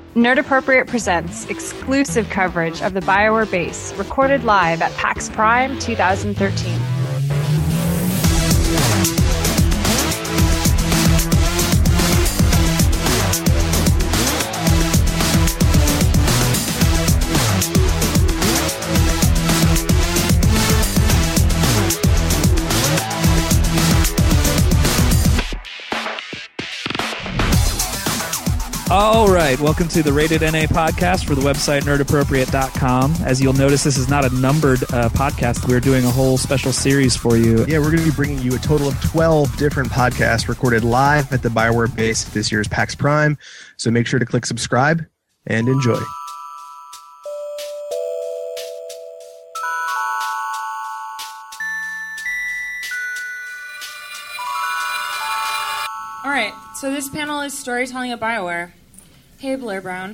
Nerd Appropriate presents exclusive coverage of the BioWare base, recorded live at PAX Prime 2013. All right, welcome to the Rated NA podcast for the website nerdappropriate.com. As you'll notice, this is not a numbered podcast. We're doing a whole special series for you. Yeah, we're going to be bringing you a total of 12 different podcasts recorded live at the BioWare base at this year's PAX Prime. So make sure to click subscribe and enjoy. All right, so this panel is Storytelling at BioWare. Hey, Blair Brown.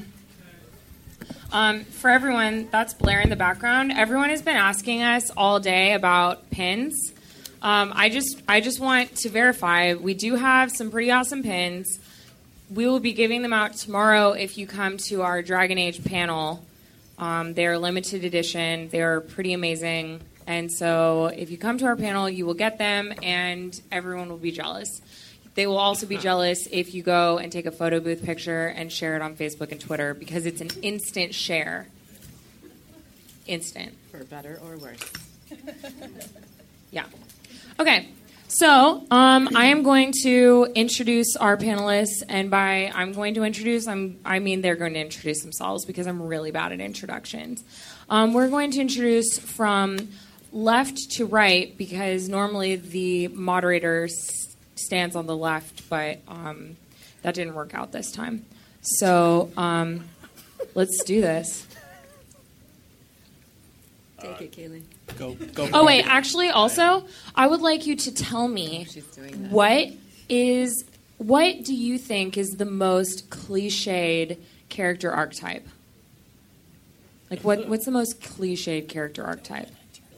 For everyone, that's Blair in the background. Everyone has been asking us all day about pins. I just want to verify, we do have some pretty awesome pins. We will be giving them out tomorrow if you come to our Dragon Age panel. They are limited edition. They are pretty amazing. And so if you come to our panel, you will get them, and everyone will be jealous. They will also be jealous if you go and take a photo booth picture and share it on Facebook and Twitter, because it's an instant share. Instant. For better or worse. Yeah. Okay. So I am going to introduce our panelists, and by I'm going to introduce, I mean they're going to introduce themselves, because I'm really bad at introductions. We're going to introduce from left to right, because normally the moderator stands on the left, but that didn't work out this time. So let's do this. Take it, Kaylee. Go. Oh, wait, actually, also, I would like you to tell me what do you think is the most cliched character archetype? Like, what's the most cliched character archetype?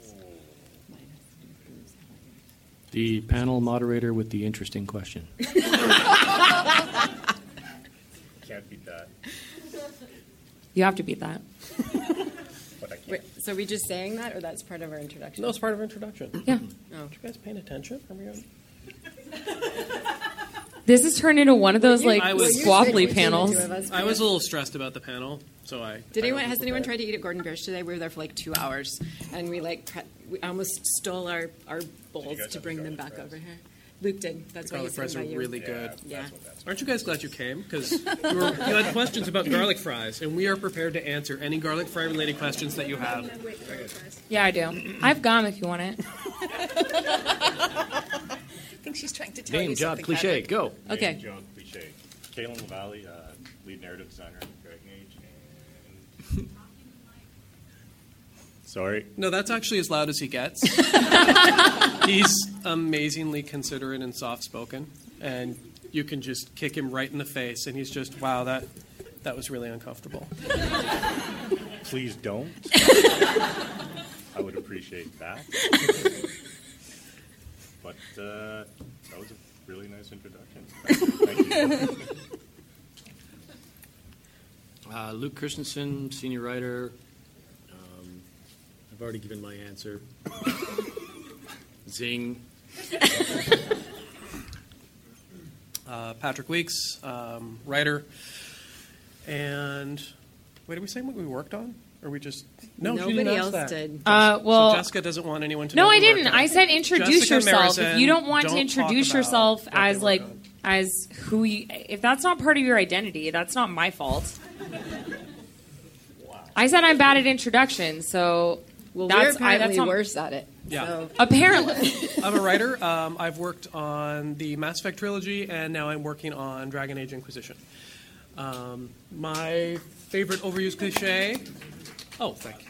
The panel moderator with the interesting question. Can't beat that. You have to beat that. But I can't. Wait, so are we just saying that, or that's part of our introduction? No, it's part of our introduction. Yeah. Oh. Are you guys paying attention? Are we on? This has turned into one of those, squabbly panels. I was a little stressed about the panel, so Has anyone tried to eat at Gordon Biersch today? We were there for 2 hours, and we almost stole our bowls to bring them back over here. Luke did. That's why garlic he's fries sitting are by you. really good. Yeah. Aren't you guys glad you came? Because you had questions about garlic fries, and we are prepared to answer any garlic fry related questions that you have. Yeah, I do. I have gum if you want it. I think she's trying to tell Name, you job, something. cliche, Patrick. go. Okay. Name, John Cliche. Kalen LaValle, lead narrative designer at Dragon Age. And... Sorry. No, that's actually as loud as he gets. He's amazingly considerate and soft-spoken, and you can just kick him right in the face, and he's just, wow, that was really uncomfortable. Please don't. I would appreciate that. But that was a really nice introduction. Thank you. Luke Christensen, senior writer. I've already given my answer. Zing. Patrick Weeks, writer. And wait, did we say what we worked on? Or we just... No, she Nobody didn't ask else that. did. Well, so Jessica doesn't want anyone to know. No, what I we worked didn't. on. I said introduce Jessica yourself. Marison, If you don't want to don't introduce talk about yourself what they as work on. as who you, if that's not part of your identity, that's not my fault. Wow. I said I'm bad at introductions, so Well, that's we're apparently that's not, worse at it. Yeah. So. apparently. I'm a writer. I've worked on the Mass Effect trilogy, and now I'm working on Dragon Age Inquisition. My favorite overused cliche... Oh, thank you.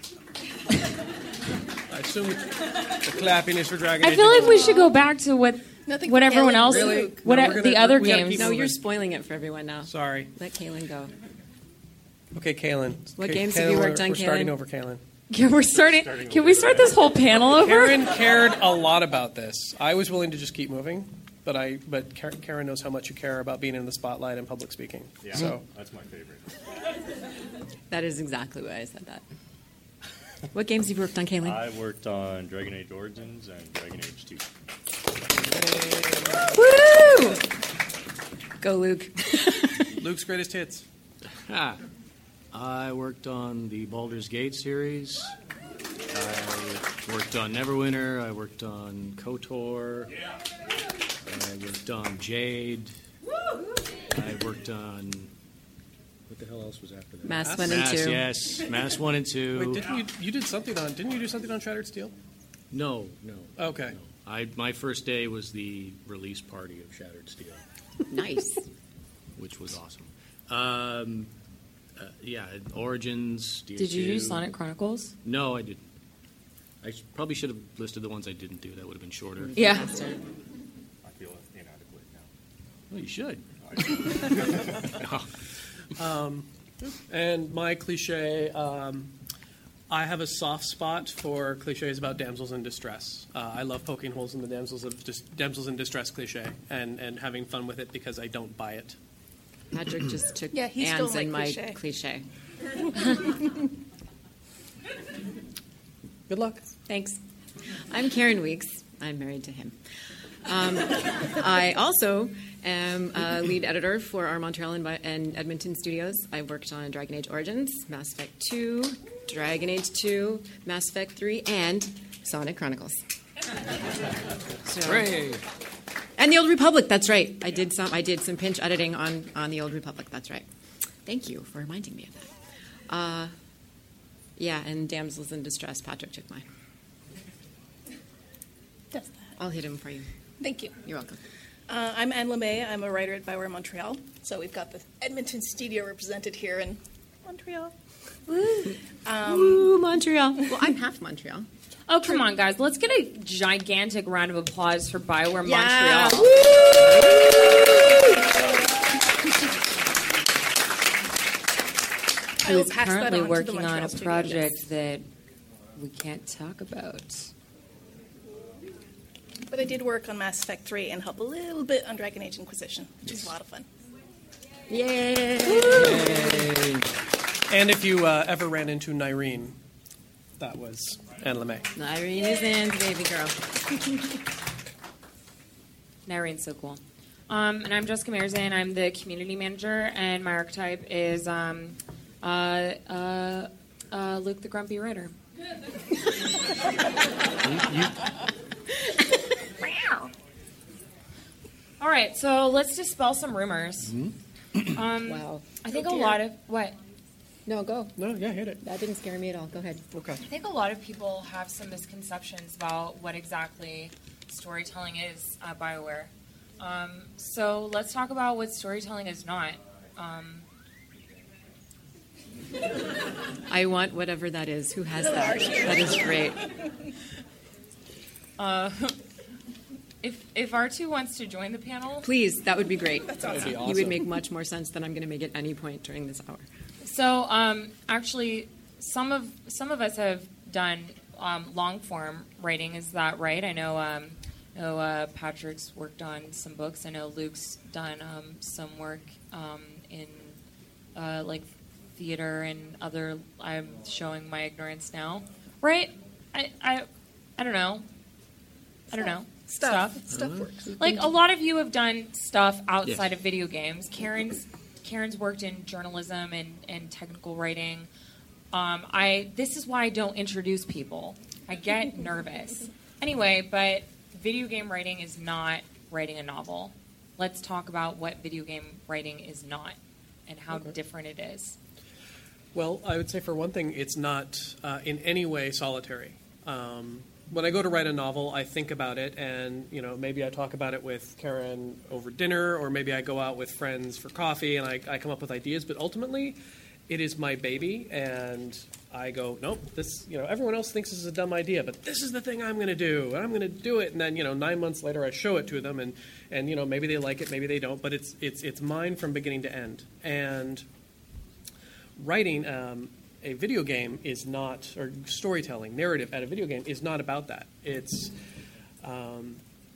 I assume the clapping is for Dragon Age. I feel like we should go back to what Nothing what everyone else, Really? what No, we're gonna- the other we gotta games. keep No, moving. you're spoiling it for everyone now. Sorry. Let Kaylin go. Okay, Kaylin. What games have you worked on, We're starting Kaylin? over, Kaylin. Yeah, we're starting. Can we start this whole panel over? Karen cared a lot about this. I was willing to just keep moving, but Karen knows how much you care about being in the spotlight and public speaking. Yeah, So that's my favorite. That is exactly why I said that. What games have you worked on, Kaylin? I worked on Dragon Age Origins and Dragon Age 2. Woo! Go, Luke. Luke's greatest hits. I worked on the Baldur's Gate series. I worked on Neverwinter. I worked on KOTOR. I worked on Jade. I worked on... What the hell else was after that? Mass 1 and 2. Yes. Mass 1 and 2. Wait, you did something on... Didn't you do something on Shattered Steel? No. Okay. No. My first day was the release party of Shattered Steel, Nice. which was awesome. Origins. DS2. Did you do Sonic Chronicles? No, I didn't. I probably should have listed the ones I didn't do. That would have been shorter. Yeah. I feel inadequate now. Well, you should. And my cliche, I have a soft spot for cliches about damsels in distress. I love poking holes in the damsels in distress cliche and having fun with it because I don't buy it. Patrick just took Yeah, he stole Anne's my and my cliche. cliche. Good luck. Thanks. I'm Karen Weeks. I'm married to him. I also am a lead editor for our Montreal and Edmonton studios. I worked on Dragon Age Origins, Mass Effect 2, Dragon Age 2, Mass Effect 3, and Sonic Chronicles. So, Hooray! and the Old Republic. That's right. I did some pinch editing on the Old Republic. That's right. Thank you for reminding me of that. Yeah, and Damsels in Distress. Patrick took mine. Does that. I'll hit him for you. Thank you. You're welcome. I'm Anne LeMay. I'm a writer at BioWare Montreal. So we've got the Edmonton studio represented here in Montreal. Woo, Montreal. Well, I'm half Montreal. Oh, come on, guys. Let's get a gigantic round of applause for BioWare Yeah. Montreal. I will Who's pass that currently on to the working Montreal on a studio, project yes. that we can't talk about. But I did work on Mass Effect 3 and help a little bit on Dragon Age Inquisition, which is a lot of fun. Yay! And if you ever ran into Nyreen, that was Anne LeMay. Irene is Anne's baby girl. Nairene's so cool. And I'm Jessica Mayerzan. I'm the community manager, and my archetype is Luke the Grumpy Writer. All right, so let's dispel some rumors. Wow. I think a lot of what? No, go. No, yeah, hit it. That didn't scare me at all. Go ahead. Okay. I think a lot of people have some misconceptions about what exactly storytelling is at BioWare. So let's talk about what storytelling is not. I want whatever that is. Who has that? That is great. If R2 wants to join the panel, Please, that would be great. That would be You awesome. would make much more sense than I'm going to make at any point during this hour. So actually, some of us have done long form writing. Is that right? I know Patrick's worked on some books. I know Luke's done some work in like theater and other. I'm showing my ignorance now, right? I don't know. I don't know. Stuff works. Like a lot of you have done stuff outside of video games. Karen's worked in journalism and technical writing. This is why I don't introduce people. I get nervous. Anyway, but video game writing is not writing a novel. Let's talk about what video game writing is not and how different it is. Well, I would say for one thing, it's not in any way solitary. When I go to write a novel, I think about it, and maybe I talk about it with Karen over dinner, or maybe I go out with friends for coffee, and I come up with ideas. But ultimately, it is my baby, and I go, nope, this. Everyone else thinks this is a dumb idea, but this is the thing I'm going to do, and I'm going to do it. And then 9 months later, I show it to them, and maybe they like it, maybe they don't, but it's mine from beginning to end. And writing a video game is not, or storytelling, narrative at a video game is not about that. It's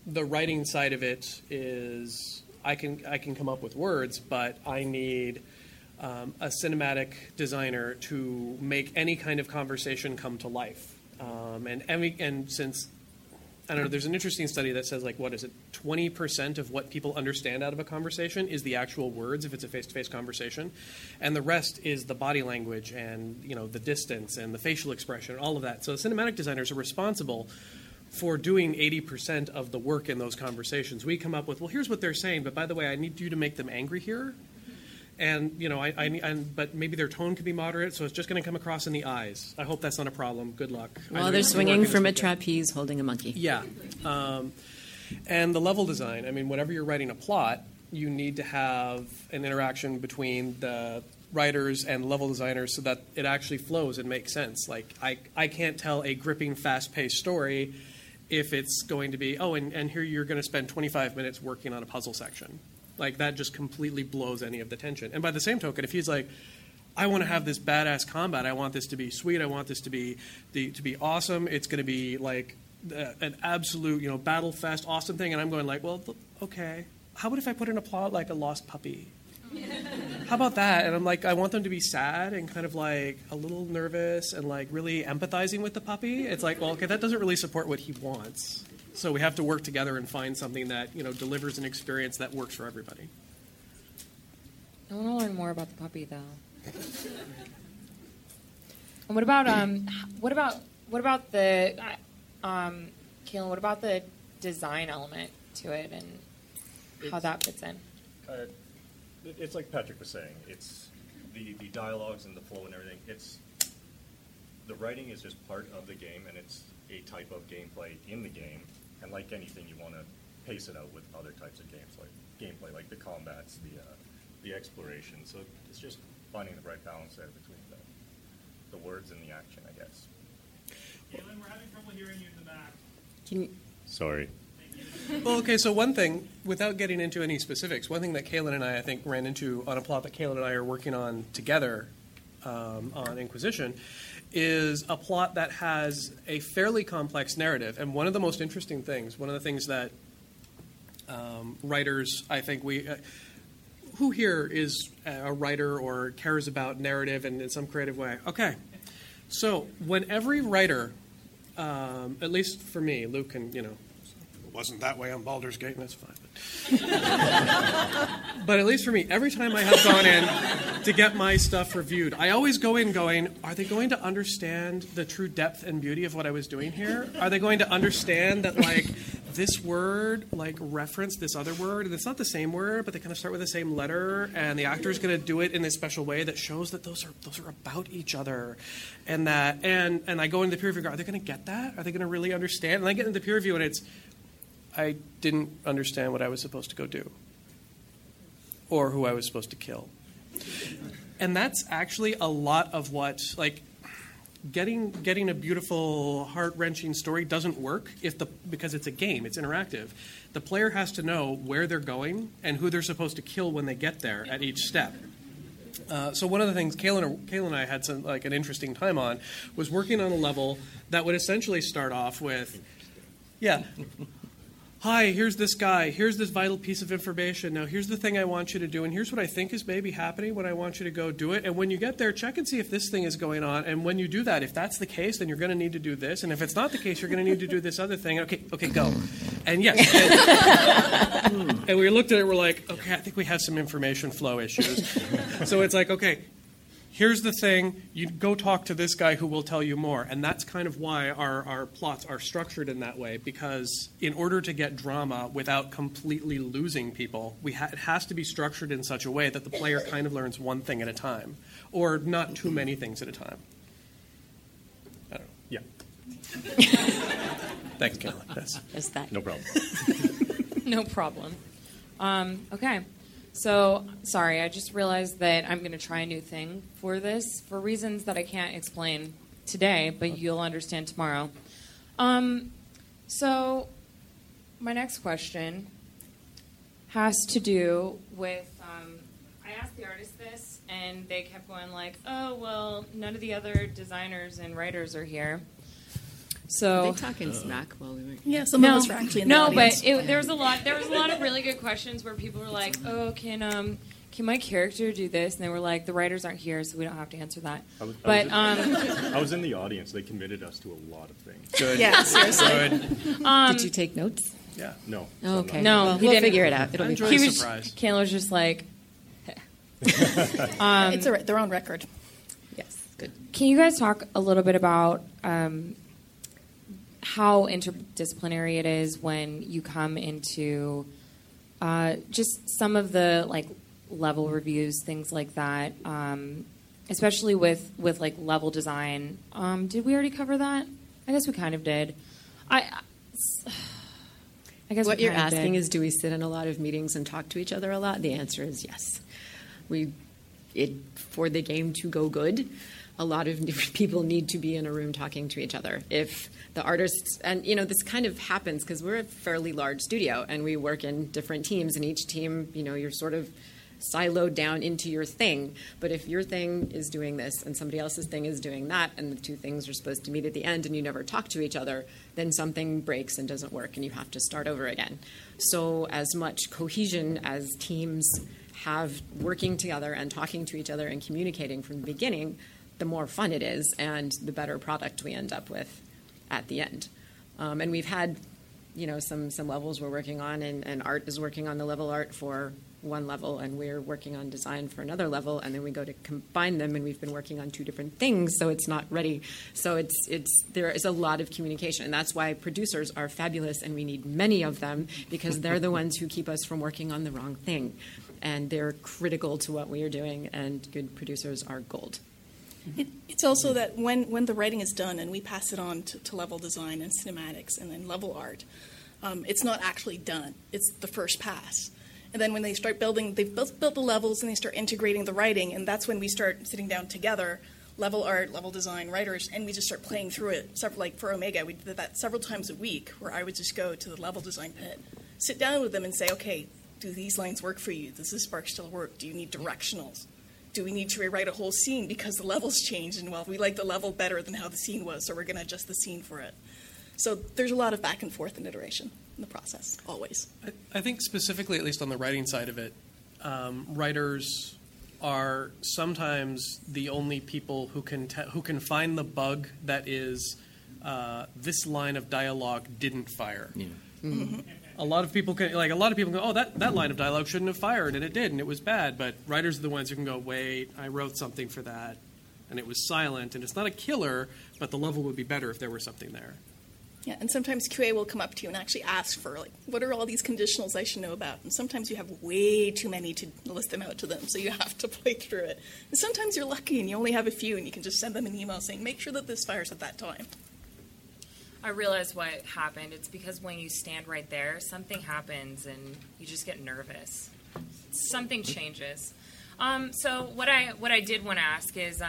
the writing side of it is I can come up with words, but I need a cinematic designer to make any kind of conversation come to life. And since, I don't know, there's an interesting study that says, like, what is it, 20% of what people understand out of a conversation is the actual words if it's a face-to-face conversation, and the rest is the body language and, you know, the distance and the facial expression, all of that. So the cinematic designers are responsible for doing 80% of the work in those conversations. We come up with, well, here's what they're saying, but by the way, I need you to make them angry here. And, you know, but maybe their tone could be moderate, so it's just going to come across in the eyes. I hope that's not a problem. Good luck. Well, they're swinging from a trapeze holding a monkey. Yeah. And the level design, I mean, whenever you're writing a plot, you need to have an interaction between the writers and level designers so that it actually flows and makes sense. Like, I can't tell a gripping, fast-paced story if it's going to be, and here you're going to spend 25 minutes working on a puzzle section. Like, that just completely blows any of the tension. And by the same token, if he's like, I want to have this badass combat, I want this to be sweet, I want this to be awesome, it's going to be like an absolute, you know, battle fest, awesome thing, and I'm going like, well, okay, how about if I put in a plot like a lost puppy? How about that? And I'm like, I want them to be sad and kind of like a little nervous and like really empathizing with the puppy. It's like, well, okay, that doesn't really support what he wants. So we have to work together and find something that, you know, delivers an experience that works for everybody. I want to learn more about the puppy, though. And what about the Kaylin? What about the design element to it and how that fits in? It's like Patrick was saying. It's the dialogues and the flow and everything. It's the writing is just part of the game, and it's a type of gameplay in the game. And like anything, you want to pace it out with other types of gameplay, like the combats, the exploration. So it's just finding the right balance there between the words and the action, I guess. Kaylin, we're having trouble hearing you in the back. Sorry. Well, okay, so one thing, without getting into any specifics, one thing that Kaylin and I think, ran into on a plot that Kaylin and I are working on together on Inquisition is a plot that has a fairly complex narrative. And one of the most interesting things, one of the things that writers, I think who here is a writer or cares about narrative in some creative way? Okay. So when every writer, at least for me, Luke can, it wasn't that way on Baldur's Gate, and that's fine. But at least for me, every time I have gone in to get my stuff reviewed, I always go in going, are they going to understand the true depth and beauty of what I was doing here? Are they going to understand that, like, this word, like, referenced this other word, and it's not the same word, but they kind of start with the same letter, and the actor is going to do it in this special way that shows that those are about each other, and I go into the peer review, are they going to get that? Are they going to really understand? And I get into the peer review, and I didn't understand what I was supposed to go do or who I was supposed to kill. And that's actually a lot of what, like, getting a beautiful, heart-wrenching story doesn't work because it's a game, it's interactive. The player has to know where they're going and who they're supposed to kill when they get there at each step. So one of the things Kaylin and I had an interesting time on was working on a level that would essentially start off with, hi, here's this guy, here's this vital piece of information, now here's the thing I want you to do, and here's what I think is maybe happening when I want you to go do it, and when you get there, check and see if this thing is going on, and when you do that, if that's the case, then you're going to need to do this, and if it's not the case, you're going to need to do this other thing, okay, go. And yes, and we looked at it, we're like, okay, I think we have some information flow issues. So it's like, okay, here's the thing, you go talk to this guy who will tell you more. And that's kind of why our plots are structured in that way, because in order to get drama without completely losing people, it has to be structured in such a way that the player kind of learns one thing at a time, or not too many things at a time. I don't know. Yeah. Thanks, Kaylin. Is that? No problem. No problem. Okay. So, sorry, I just realized that I'm going to try a new thing for this for reasons that I can't explain today, but you'll understand tomorrow. So, my next question has to do with, I asked the artist this, and they kept going like, oh, well, none of the other designers and writers are here. So Are they talking smack while we were? Yeah, some of us were actually in the audience. but there was a lot of really good questions where people were like, "Oh, can my character do this?" And they were like, "The writers aren't here, so we don't have to answer that." I was in the audience. They committed us to a lot of things. Good. Yeah, seriously. Did you take notes? Yeah. No. Oh, okay. No, well, he we'll didn't. figure it out. It'll be Enjoy fun. the he was, surprise. Kayla was just like, It's all right. They're on record. Yes, good. "Can you guys talk a little bit about how interdisciplinary it is when you come into just some of the like level reviews, things like that, especially with like level design? Did we already cover that? I guess we kind of did. I guess What we you're kind of asking did. is, do we sit in a lot of meetings and talk to each other a lot? The answer is yes. For the game to go good, a lot of different people need to be in a room talking to each other. If the artists, and this kind of happens because we're a fairly large studio and we work in different teams, and each team, you're sort of siloed down into your thing. But if your thing is doing this and somebody else's thing is doing that, and the two things are supposed to meet at the end and you never talk to each other, then something breaks and doesn't work and you have to start over again. So as much cohesion as teams have working together and talking to each other and communicating from the beginning, the more fun it is and the better product we end up with at the end. And we've had, some levels we're working on, and Art is working on the level art for one level, and we're working on design for another level, and then we go to combine them, and we've been working on two different things, so it's not ready. So there is a lot of communication, and that's why producers are fabulous, and we need many of them, because they're the ones who keep us from working on the wrong thing, and they're critical to what we are doing, and good producers are gold. It's also that when the writing is done and we pass it on to level design and cinematics and then level art, it's not actually done. It's the first pass. And then when they start building, they've built the levels and they start integrating the writing, and that's when we start sitting down together, level art, level design, writers, and we just start playing through it. Like for Omega, we did that several times a week, where I would just go to the level design pit, sit down with them and say, okay, do these lines work for you? Does this spark still work? Do you need directionals? Do we need to rewrite a whole scene because the levels changed, and well, we like the level better than how the scene was, so we're going to adjust the scene for it. So there's a lot of back and forth and iteration in the process, always. I think specifically, at least on the writing side of it, writers are sometimes the only people who can find the bug that is this line of dialogue didn't fire. Yeah. Mm-hmm. A lot of people can go, oh, that line of dialogue shouldn't have fired, and it did, and it was bad. But writers are the ones who can go, wait, I wrote something for that, and it was silent, and it's not a killer, but the level would be better if there were something there. Yeah, and sometimes QA will come up to you and actually ask for, like, what are all these conditionals I should know about? And sometimes you have way too many to list them out to them, so you have to play through it. And sometimes you're lucky and you only have a few, and you can just send them an email saying, make sure that this fires at that time. I realized what happened. It's because when you stand right there, something happens and you just get nervous. Something changes. So what I did want to ask is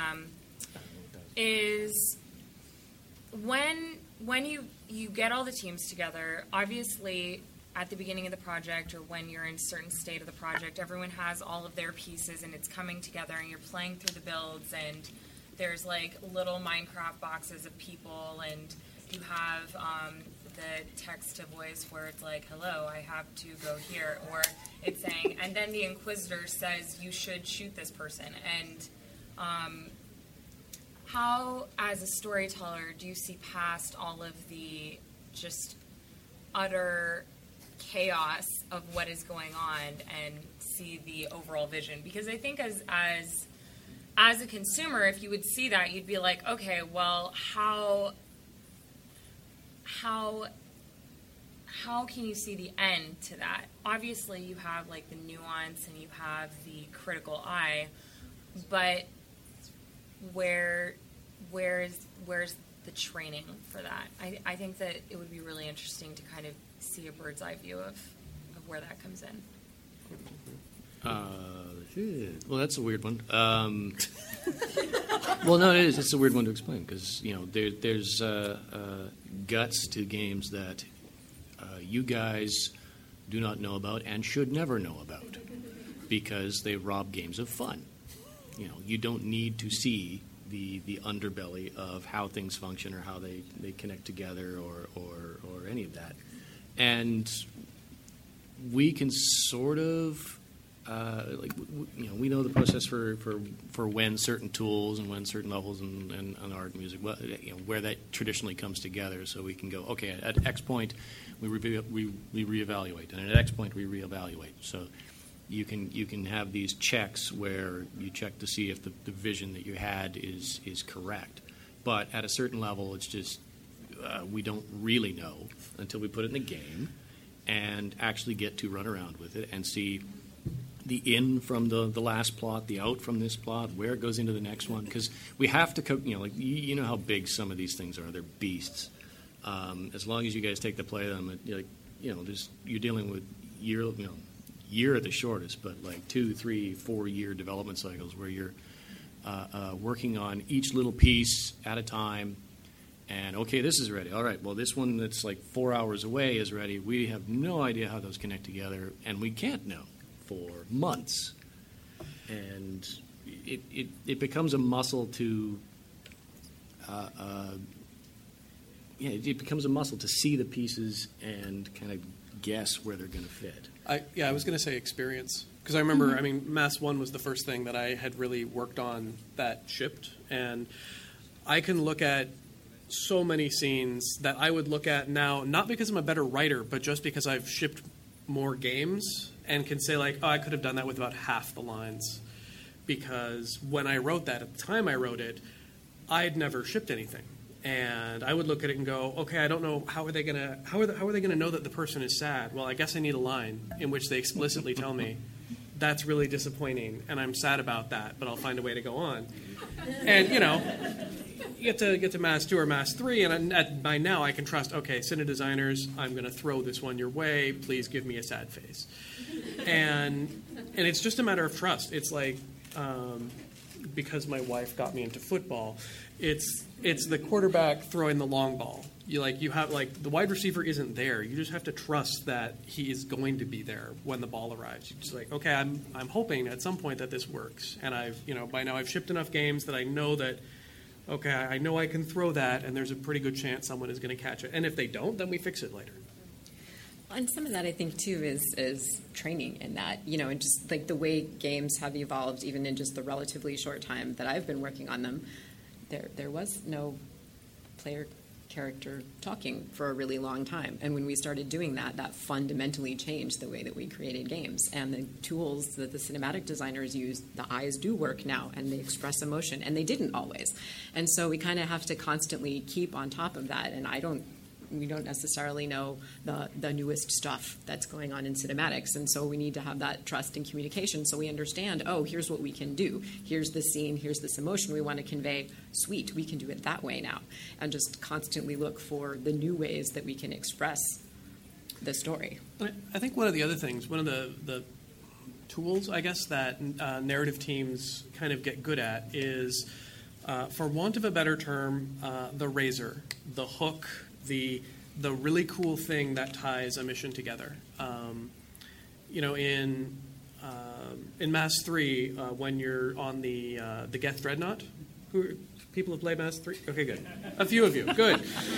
when you get all the teams together, obviously at the beginning of the project or when you're in a certain state of the project, everyone has all of their pieces and it's coming together and you're playing through the builds and there's like little Minecraft boxes of people and you have the text to voice where it's like, hello, I have to go here, or it's saying, and then the Inquisitor says you should shoot this person. And how, as a storyteller, do you see past all of the just utter chaos of what is going on and see the overall vision? Because I think as a consumer, if you would see that, you'd be like, okay, well, how can you see the end to that? Obviously, you have like the nuance and you have the critical eye, but where's the training for that? I think that it would be really interesting to kind of see a bird's eye view of where that comes in. Well, that's a weird one. Well, no, it is. It's a weird one to explain because there's guts to games that you guys do not know about and should never know about because they rob games of fun. You don't need to see the underbelly of how things function or how they connect together or any of that. And we can sort of we know the process for when certain tools and when certain levels and art and music, where that traditionally comes together. So we can go, okay, at X point we reevaluate, and at X point we reevaluate. So you can have these checks where you check to see if the vision that you had is correct. But at a certain level, it's just we don't really know until we put it in the game and actually get to run around with it and see the in from the last plot, the out from this plot, where it goes into the next one. Because we have to, you know how big some of these things are. They're beasts. As long as you guys take to play them, you're dealing with year at the shortest, but like 2, 3, 4 year development cycles where you're working on each little piece at a time. And, okay, this is ready. All right, well, this one that's like 4 hours away is ready. We have no idea how those connect together, and we can't know for months. And it becomes a muscle to it becomes a muscle to see the pieces and kind of guess where they're going to fit. I was going to say experience, because I remember, Mass 1 was the first thing that I had really worked on that shipped, and I can look at so many scenes that I would look at now, not because I'm a better writer, but just because I've shipped more games and can say, like, oh, I could have done that with about half the lines. Because when I wrote that, at the time I wrote it, I'd never shipped anything. And I would look at it and go, okay, I don't know, how are they gonna know that the person is sad? Well, I guess I need a line in which they explicitly tell me, that's really disappointing, and I'm sad about that, but I'll find a way to go on. And, you get to Mass 2 or Mass 3, and by now I can trust, okay, Cine designers, I'm going to throw this one your way. Please give me a sad face. And it's just a matter of trust. It's like, because my wife got me into football, it's the quarterback throwing the long ball. You have the wide receiver isn't there. You just have to trust that he is going to be there when the ball arrives. You're just like, okay, I'm hoping at some point that this works. And by now I've shipped enough games that I know that, okay, I know I can throw that, and there's a pretty good chance someone is going to catch it. And if they don't, then we fix it later. And some of that, I think, too, is training in that, and just like the way games have evolved, even in just the relatively short time that I've been working on them, there was no player character talking for a really long time. And when we started doing that, that fundamentally changed the way that we created games. And the tools that the cinematic designers use, the eyes do work now, and they express emotion, and they didn't always. And so we kind of have to constantly keep on top of that. And we don't necessarily know the newest stuff that's going on in cinematics, and so we need to have that trust and communication so we understand, oh, here's what we can do. Here's the scene, here's this emotion we want to convey. Sweet, we can do it that way now. And just constantly look for the new ways that we can express the story. I think one of the other things, one of the tools, I guess, that narrative teams kind of get good at is, for want of a better term, the razor, the hook, the really cool thing that ties a mission together. In Mass 3, when you're on the Geth Dreadnought, people have played Mass 3? Okay, good. A few of you, good.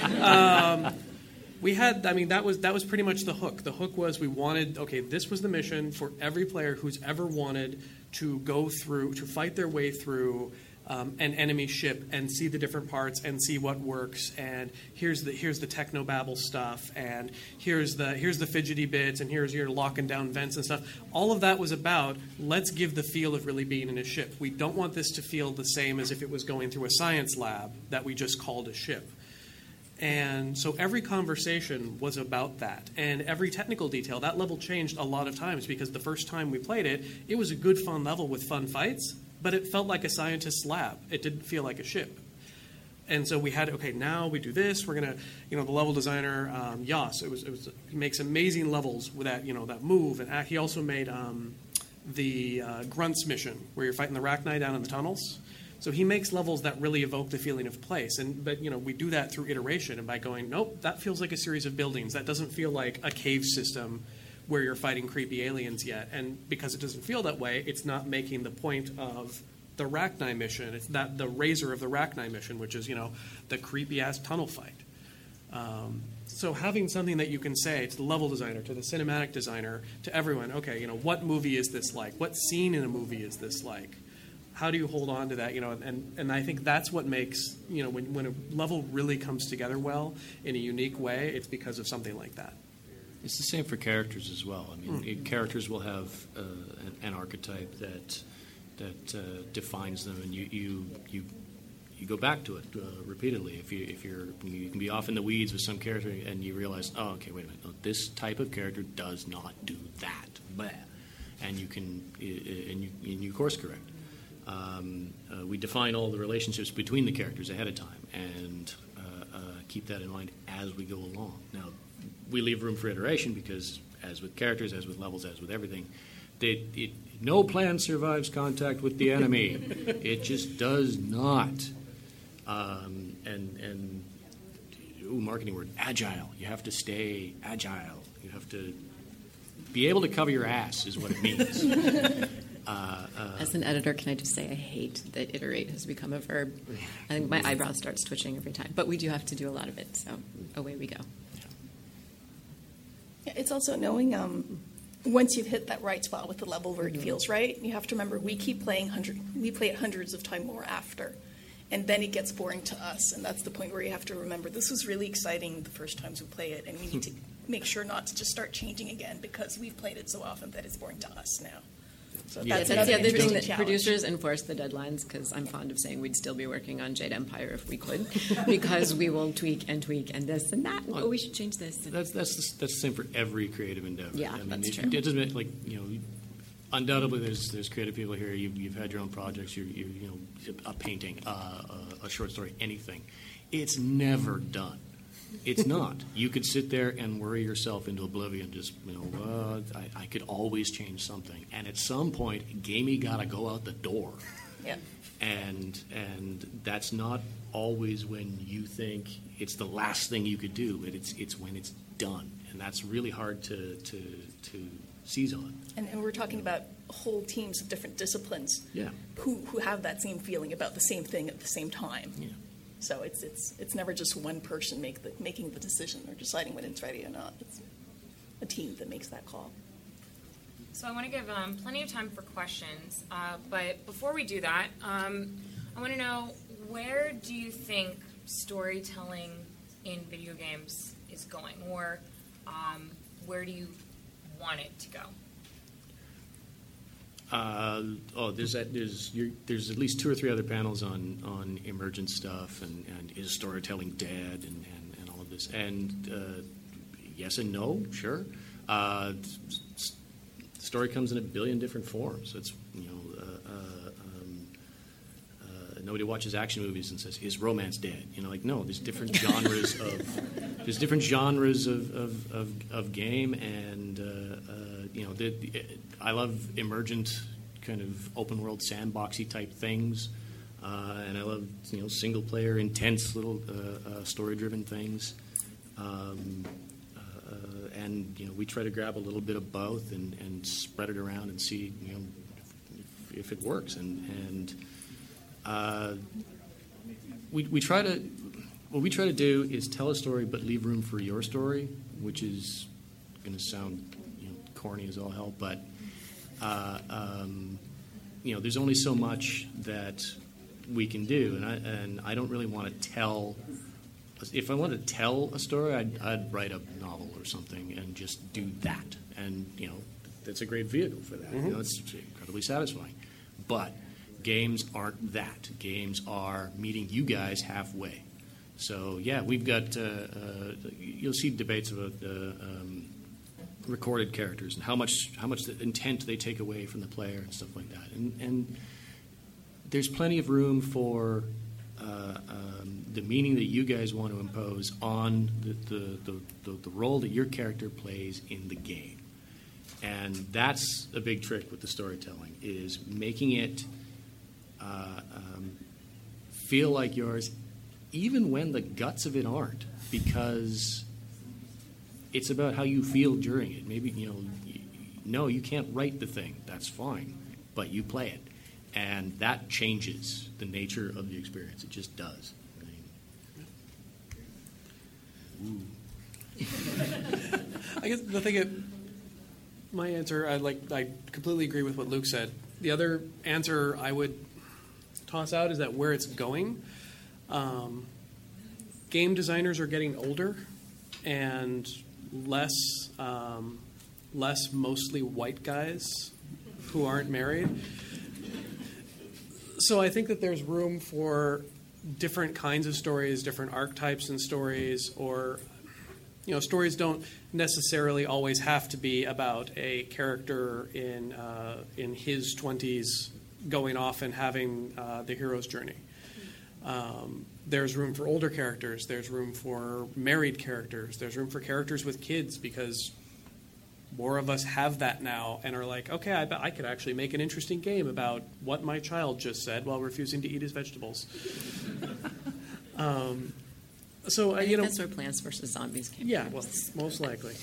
We had, that was pretty much the hook. The hook was we wanted, okay, this was the mission for every player who's ever wanted to go through, to fight their way through an enemy ship and see the different parts and see what works, and here's the technobabble stuff, and here's the fidgety bits, and here's your locking down vents and stuff. All of that was about, let's give the feel of really being in a ship. We don't want this to feel the same as if it was going through a science lab that we just called a ship. And so every conversation was about that, and every technical detail. That level changed a lot of times because the first time we played it, it was a good, fun level with fun fights, but it felt like a scientist's lab. It didn't feel like a ship. And so we had, okay, now we do this. We're going to, the level designer, Yas, he makes amazing levels with that, that move. And he also made the Grunts mission where you're fighting the Rachni down in the tunnels. So he makes levels that really evoke the feeling of place. But we do that through iteration and by going, nope, that feels like a series of buildings. That doesn't feel like a cave system where you're fighting creepy aliens yet. And because it doesn't feel that way, it's not making the point of the Rachni mission. It's that the Razor of the Rachni mission, which is, the creepy-ass tunnel fight. So having something that you can say to the level designer, to the cinematic designer, to everyone, okay, what movie is this like? What scene in a movie is this like? How do you hold on to that? And I think that's what makes, when a level really comes together well in a unique way, it's because of something like that. It's the same for characters as well. I mean, characters will have an archetype that defines them, and you go back to it repeatedly. You can be off in the weeds with some character, and you realize, oh, okay, wait a minute, no, this type of character does not do that, blah, and you course correct. We define all the relationships between the characters ahead of time, and keep that in mind as we go along. Now, we leave room for iteration because, as with characters, as with levels, as with everything, no plan survives contact with the enemy. It just does not. Marketing word, agile. You have to stay agile. You have to be able to cover your ass is what it means. As an editor, can I just say I hate that iterate has become a verb. I think my eyebrow starts twitching every time. But we do have to do a lot of it, so away we go. Yeah, it's also knowing once you've hit that right spot with the level where it feels right, you have to remember we play it hundreds of times more after. And then it gets boring to us, and that's the point where you have to remember this was really exciting the first times we play it, and we need to make sure not to just start changing again because we've played it so often that it's boring to us now. So That's the other thing that producers enforce the deadlines, because I'm fond of saying we'd still be working on Jade Empire if we could, because we will tweak and this and that. Oh, we should change this. That's the same for every creative endeavor. Yeah, that's true. It doesn't undoubtedly there's creative people here. You've had your own projects. You a painting, a short story, anything. It's never done. It's not. You could sit there and worry yourself into oblivion. Just I could always change something, and at some point, gamey gotta go out the door. Yeah. And that's not always when you think it's the last thing you could do. It's when it's done, and that's really hard to seize on. And we're talking about whole teams of different disciplines. Yeah. Who have that same feeling about the same thing at the same time. Yeah. So it's never just one person making the decision or deciding when it's ready or not. It's a team that makes that call. So I want to give plenty of time for questions, but before we do that, I want to know, where do you think storytelling in video games is going, or where do you want it to go? There's at least 2 or 3 other panels on emergent stuff and is storytelling dead and all of this. And yes and no, sure. Story comes in a billion different forms. It's nobody watches action movies and says, "Is romance dead?" No. There's different genres of game, and I love emergent kind of open world sandboxy type things, and I love single player intense little story driven things, and we try to grab a little bit of both and spread it around and see if it works, and we try to. What we try to do is tell a story but leave room for your story, which is going to sound corny as all hell, but there's only so much that we can do, and I don't really want to tell. If I wanted to tell a story, I'd write a novel or something and just do that, and that's a great vehicle for that. Mm-hmm. It's incredibly satisfying. But games aren't that. Games are meeting you guys halfway. So yeah, we've got. You'll see debates about recorded characters and how much the intent they take away from the player and stuff like that. And there's plenty of room for the meaning that you guys want to impose on the role that your character plays in the game. And that's a big trick with the storytelling, is making it feel like yours, even when the guts of it aren't, because it's about how you feel during it. Maybe, no, you can't write the thing. That's fine, but you play it. And that changes the nature of the experience. It just does. I guess the thing, my answer, I completely agree with what Luke said. The other answer I would toss out is that where it's going, game designers are getting older and less mostly white guys who aren't married. So I think that there's room for different kinds of stories, different archetypes in stories, or stories don't necessarily always have to be about a character in his 20s going off and having the hero's journey. There's room for older characters. There's room for married characters. There's room for characters with kids, because more of us have that now and are like, okay, I bet I could actually make an interesting game about what my child just said while refusing to eat his vegetables. So I think that's where Plants vs. Zombies came from. Yeah, well, most likely.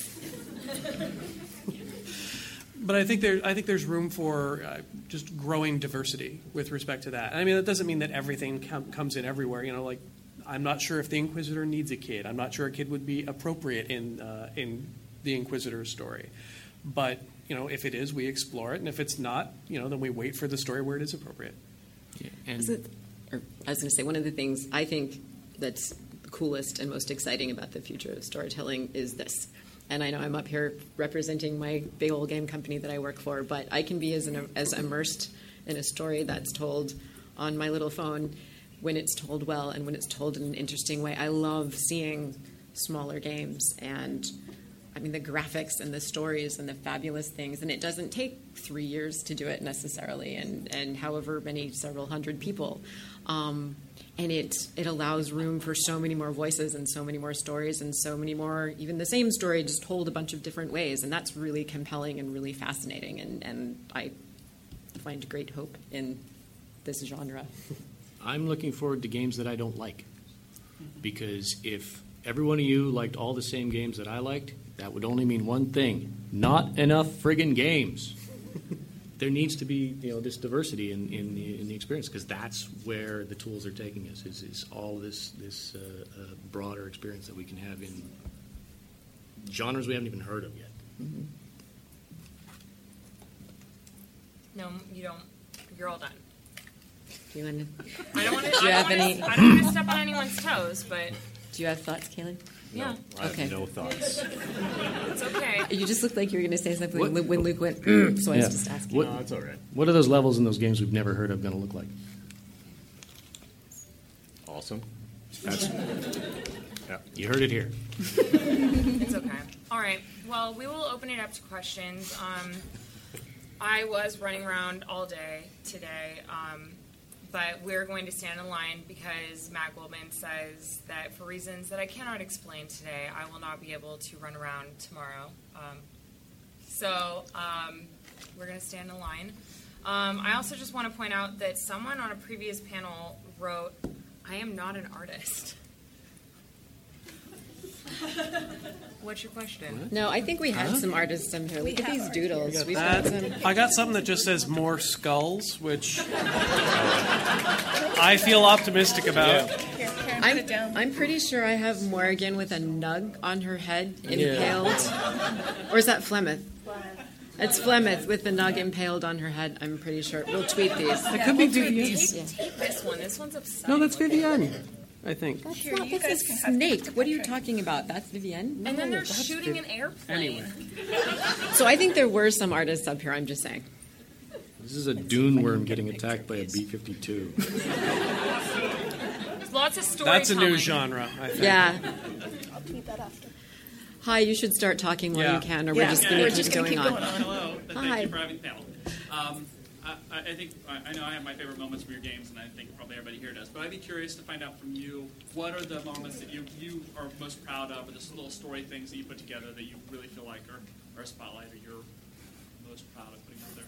But I think there's room for just growing diversity with respect to that. I mean, that doesn't mean that everything comes in everywhere. I'm not sure if the Inquisitor needs a kid. I'm not sure a kid would be appropriate in the Inquisitor's story. But if it is, we explore it, and if it's not, then we wait for the story where it is appropriate. Yeah, I was going to say, one of the things I think that's the coolest and most exciting about the future of storytelling is this. And I know I'm up here representing my big old game company that I work for, but I can be as immersed in a story that's told on my little phone when it's told well and when it's told in an interesting way. I love seeing smaller games and, I mean, the graphics and the stories and the fabulous things. And it doesn't take 3 years to do it necessarily, and however many, several hundred people. And it allows room for so many more voices and so many more stories and so many more, even the same story just told a bunch of different ways. And that's really compelling and really fascinating. And I find great hope in this genre. I'm looking forward to games that I don't like. Because if every one of you liked all the same games that I liked, that would only mean one thing: not enough friggin' games. There needs to be, this diversity in the experience, because that's where the tools are taking us. Is all this broader experience that we can have in genres we haven't even heard of yet. Mm-hmm. No, you don't. You're all done. Do you want to? I don't want to. Do you have any? I don't want to step on anyone's toes, but. Do you have thoughts, Kaylin? Yeah. I have no thoughts. It's okay. You just looked like you were going to say something when Luke went, so I was just asking. No, it's all right. What are those levels in those games we've never heard of going to look like? Awesome. Yeah, you heard it here. It's okay. All right. Well, we will open it up to questions. I was running around all day today, but we're going to stand in line because Matt Goldman says that for reasons that I cannot explain today, I will not be able to run around tomorrow. So we're going to stand in line. I also just want to point out that someone on a previous panel wrote, "I am not an artist." What's your question? No, I think we had some artists in here. Look at these doodles. We've got some. I got something that just says more skulls, which I feel optimistic about. I'm pretty sure I have Morrigan with a nug on her head, impaled. Or is that Flemeth? It's Flemeth with the nug impaled on her head. I'm pretty sure. We'll tweet these. That could be Vivienne. Take this one. This one's upsetting. No, that's Vivienne, I think. That's not. That's a snake. What are you talking about? That's Vivienne? And then they're shooting an airplane. Anyway. So I think there were some artists up here. I'm just saying. This is a dune worm getting attacked by a B-52. Lots of storytelling. That's a new genre, I think. Yeah. I'll tweet that after. Hi, you should start talking while you can, or we're just going to keep going on. Hello. Hi. Thank you for having the panel. I think I know I have my favorite moments from your games, and I think probably everybody here does. But I'd be curious to find out from you, what are the moments that you are most proud of, or the little story things that you put together that you really feel like are a spotlight, or you're most proud of putting out there?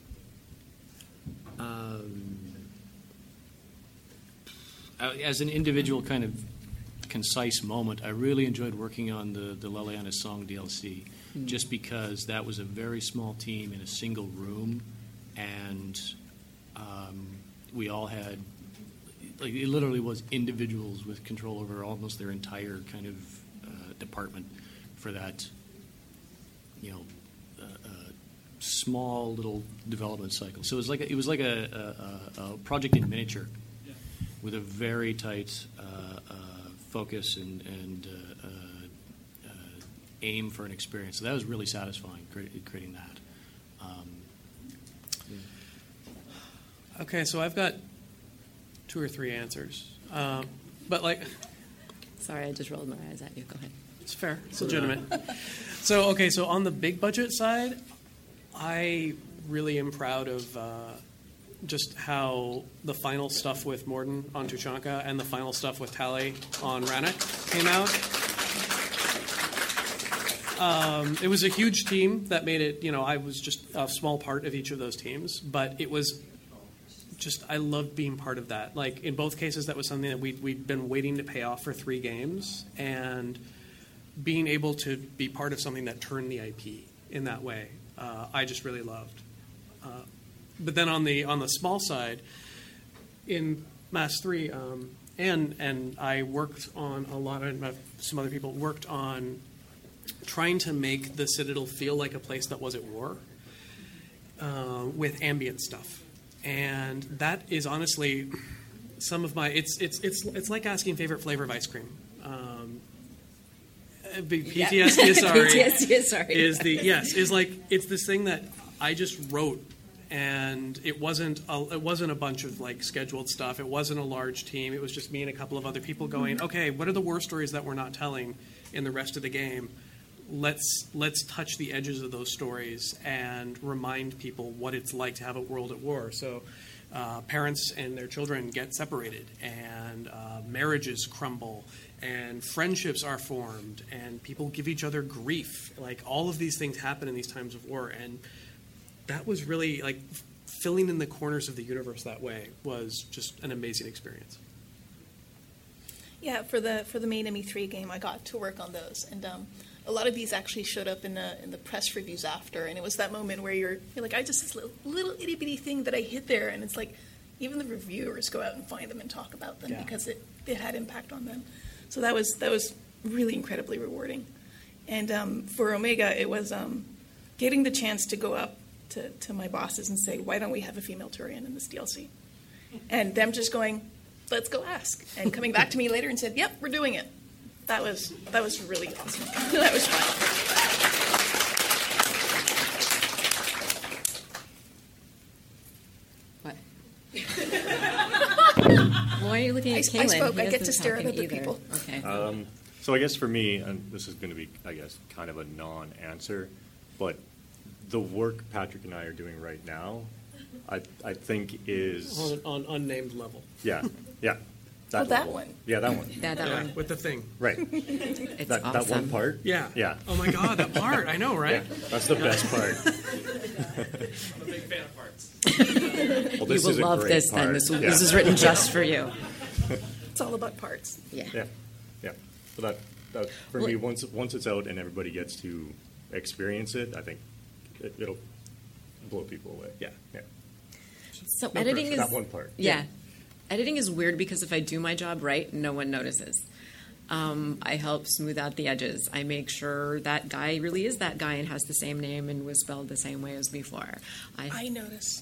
As an individual kind of concise moment, I really enjoyed working on the Leliana Song DLC, just because that was a very small team in a single room, and We all had, like, it literally was individuals with control over almost their entire kind of department for that, small little development cycle. So it was like a project in miniature, with a very tight focus and aim for an experience. So that was really satisfying, creating that. Okay, so I've got 2 or 3 answers, but Sorry, I just rolled my eyes at you. Go ahead. It's fair. It's legitimate. So on the big budget side, I really am proud of just how the final stuff with Morden on Tuchanka and the final stuff with Tali on Rannoch came out. It was a huge team that made it, I was just a small part of each of those teams, but it was just, I loved being part of that. Like, in both cases, that was something that we'd been waiting to pay off for 3 games, and being able to be part of something that turned the IP in that way, I just really loved. But then on the small side, in Mass 3, and I worked on a lot of, some other people worked on trying to make the Citadel feel like a place that was at war, with ambient stuff. And that is honestly some of my, it's like asking favorite flavor of ice cream. PTSD, sorry. PTSD, sorry. It's this thing that I just wrote, and it wasn't a bunch of like scheduled stuff. It wasn't a large team. It was just me and a couple of other people going, okay, what are the war stories that we're not telling in the rest of the game? Let's touch the edges of those stories and remind people what it's like to have a world at war. So parents and their children get separated, and marriages crumble, and friendships are formed, and people give each other grief. Like, all of these things happen in these times of war, and that was really, like, filling in the corners of the universe that way was just an amazing experience. Yeah, for the main ME3 game, I got to work on those, and a lot of these actually showed up in the press reviews after, and it was that moment where you're like, I just this little itty bitty thing that I hit there, and it's like even the reviewers go out and find them and talk about them because it had impact on them. So that was really incredibly rewarding. And for Omega, it was getting the chance to go up to my bosses and say, why don't we have a female Turian in this DLC? And them just going, let's go ask, and coming back to me later and said, yep, we're doing it. That was really awesome. That was fun. What? Why are you looking at Kaylin? I spoke. I get to stare at other people. Okay. So I guess for me, and this is going to be, I guess, kind of a non-answer, but the work Patrick and I are doing right now, I think is on unnamed level. Yeah. That one. Yeah, that one. That one. With the thing. Right. It's that awesome. one part. Yeah. Yeah. Oh my God, that part! I know, right? Yeah, that's the best part. I'm a big fan of parts. Well, this You is will a love great this part. then. This Yeah. is written just for you. It's all about parts. Yeah. Yeah. So that for me, once it's out and everybody gets to experience it, I think it'll blow people away. Yeah. So No editing pressure. is That one part. Yeah. Editing is weird because if I do my job right, no one notices. I help smooth out the edges. I make sure that guy really is that guy and has the same name and was spelled the same way as before. I notice.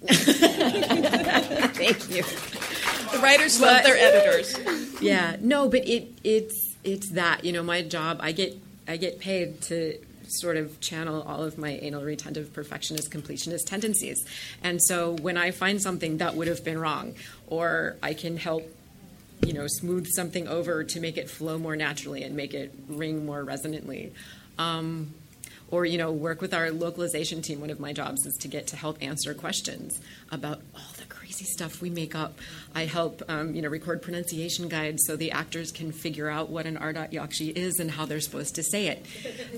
Thank you. The writers love their editors. Yeah, no, but it's that, my job. I get paid to sort of channel all of my anal retentive perfectionist completionist tendencies, and so when I find something that would have been wrong, or I can help smooth something over to make it flow more naturally and make it ring more resonantly, or work with our localization team. One of my jobs is to get to help answer questions about all the crazy stuff we make up. I help record pronunciation guides so the actors can figure out what an Ardot Yakshi is and how they're supposed to say it.